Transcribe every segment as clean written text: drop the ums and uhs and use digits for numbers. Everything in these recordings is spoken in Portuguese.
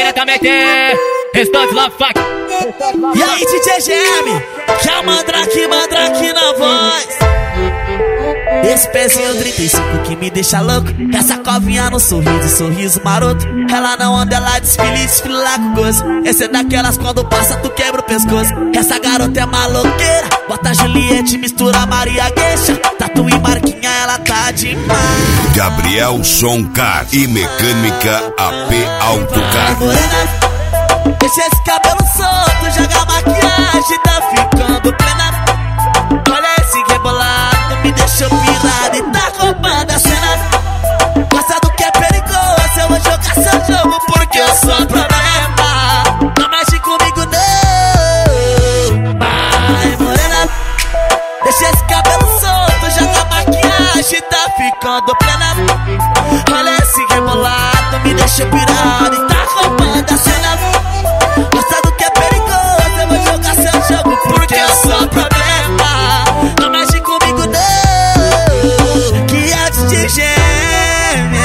mina também tem. Restante Love Fuck. E aí, DJ GM, que é o Mandrake na voz. Esse pezinho 35 que me deixa louco. Essa covinha no sorriso maroto. Ela não anda, ela desfila com gozo. Esse é daquelas quando passa tu quebra o pescoço. Essa garota é maloqueira. Bota Juliette, mistura Maria Gueixa. Tatu e Marquinha, ela tá demais. Gabriel Soncar e Mecânica AP Autocar. Morena, deixa esse cabelo solto, joga maquiagem, tá ficando plena. Olha esse rebolado, me deixou pirado e tá roubando a cena. Gosta do que é perigoso, eu vou jogar seu jogo porque eu sou problema. Não mexe comigo não. Vai, morena, deixa esse cabelo solto, joga maquiagem, tá ficando plena. Olha esse rebolado, me deixou pirado e tá roubando a cena. Gosta do que é perigoso, eu vou jogar seu jogo porque eu sou problema. Não mexe comigo não, que é de gêmea,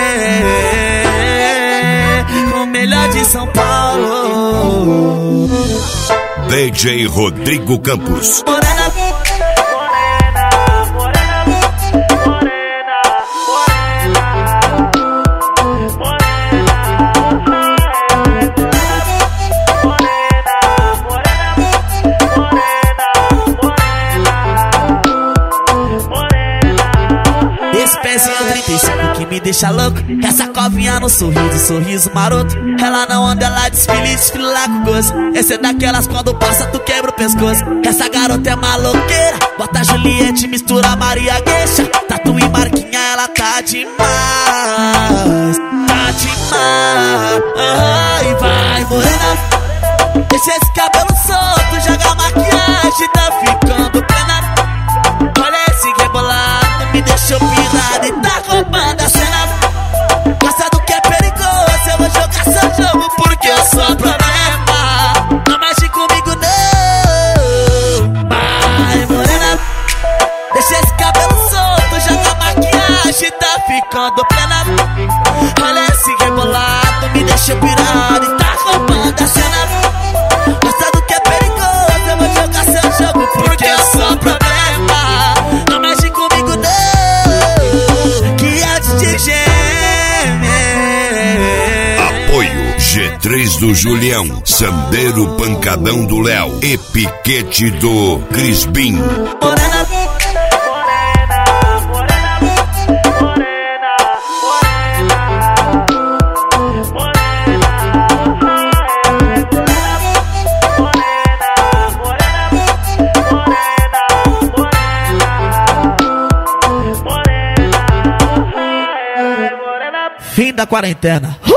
o melhor de São Paulo. DJ Rodrigo Campos. Morena, esse pezinho 35 que me deixa louco. Essa covinha no sorriso maroto. Ela não anda, ela desfila com gozo. Esse é daquelas quando passa tu quebra o pescoço. Essa garota é maloqueira. Bota Juliette, mistura Maria Gueixa. Tatu e Marquinha, ela tá demais. Tá demais. Ai, vai, morena, deixa esse cabelo solto, joga maquiagem, tá ficando plena. Olha esse rebolado, me deixou pirado e tá roubando a cena. Gosta do que é perigoso, eu vou jogar seu jogo porque eu sou problema. Não mexe comigo não. Vai, morena, deixa esse cabelo solto, joga maquiagem, tá ficando plena. Olha esse rebolado, me deixou pirado e tá roubando a cena. Gosta do que é perigoso, eu vou jogar seu jogo porque eu sou problema. Não mexe comigo não, que é de gêmea. Apoio G3 do Julião, Sandeiro Pancadão do Léo e Piquete do Crispim. Morena, fim da quarentena.